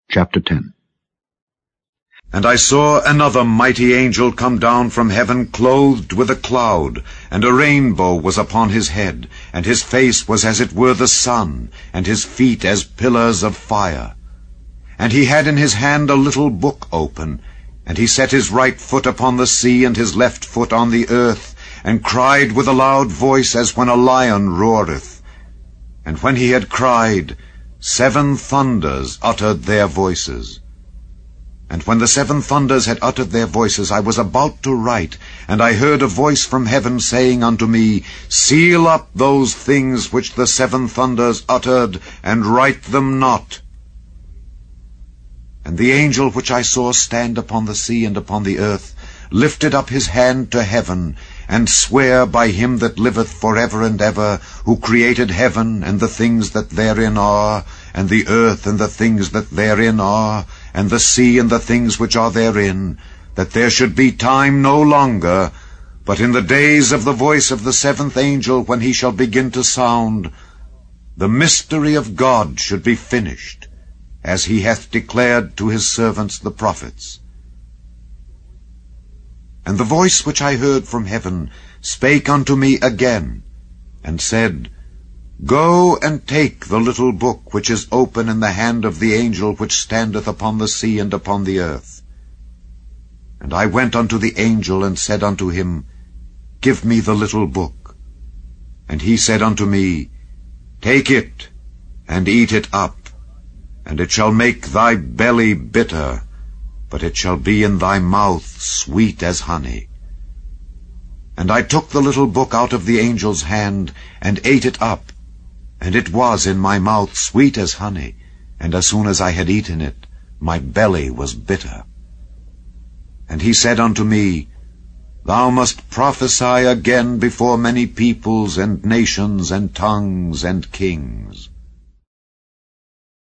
Chapter 10. And I saw another mighty angel come down from heaven, clothed with a cloud, and a rainbow was upon his head, and his face was as it were the sun, and his feet as pillars of fire. And he had in his hand a little book open, and he set his right foot upon the sea, and his left foot on the earth, and cried with a loud voice, as when a lion roareth. And when he had cried, 7 thunders uttered their voices. And when the 7 thunders had uttered their voices, I was about to write, and I heard a voice from heaven saying unto me, Seal up those things which the 7 thunders uttered, and write them not. And the angel which I saw stand upon the sea and upon the earth lifted up his hand to heaven, and sware by him that liveth for ever and ever, who created heaven and the things that therein are, and the earth and the things that therein are, and the sea and the things which are therein, that there should be time no longer, but in the days of the voice of the 7th angel, when he shall begin to sound, the mystery of God should be finished, as he hath declared to his servants the prophets. And the voice which I heard from heaven spake unto me again, and said, Go and take the little book which is open in the hand of the angel which standeth upon the sea and upon the earth. And I went unto the angel, and said unto him, Give me the little book. And he said unto me, Take it, and eat it up, and it shall make thy belly bitter, but it shall be in thy mouth sweet as honey. And I took the little book out of the angel's hand, and ate it up, and it was in my mouth sweet as honey, and as soon as I had eaten it, my belly was bitter. And he said unto me, Thou must prophesy again before many peoples and nations and tongues and kings.